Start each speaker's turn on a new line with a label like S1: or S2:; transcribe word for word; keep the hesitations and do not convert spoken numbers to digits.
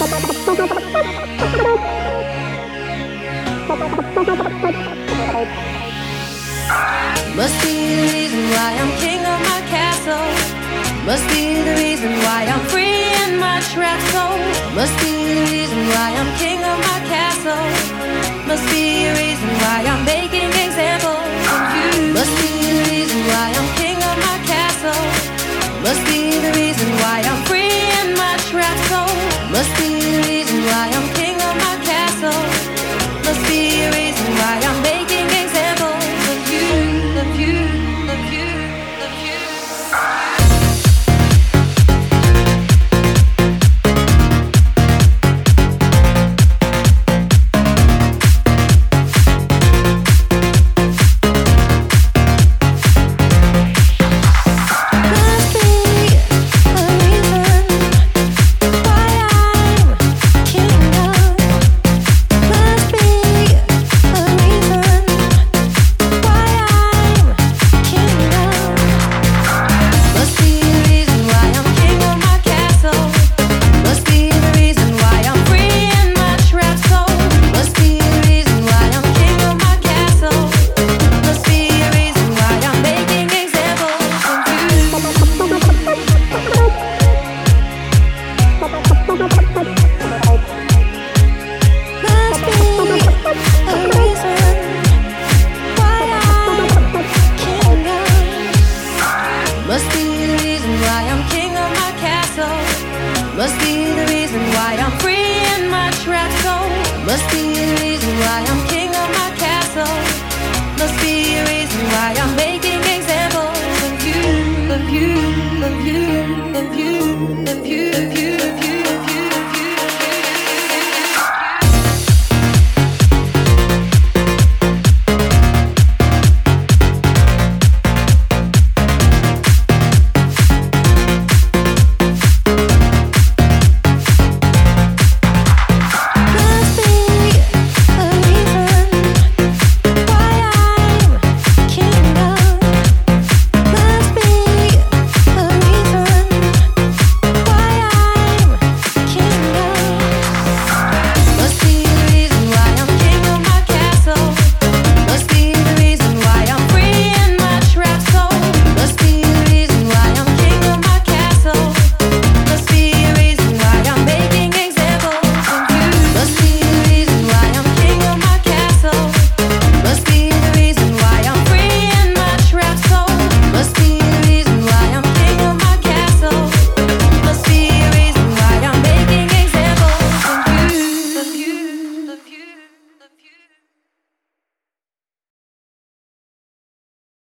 S1: Must be the reason why I'm king of my castle. Must be the reason why I'm free in my trapped soul. Must be the reason why I'm king of my castle. Must be a reason why I'm making examples of you. Must be the reason why I'm king of my castle. Must be the reason why I'm free in my trapped soul. Must be the reason why I'm king of my castle. Must be a reason why I'm making examples of you, of you, of you, of you. Must be the reason why I'm king of my castle. Must be the reason why I'm free in my trapped soul. Must be the reason why I'm king of my castle. Must be a reason why I'm making examples of you, of you, of you, of you, of you, of you.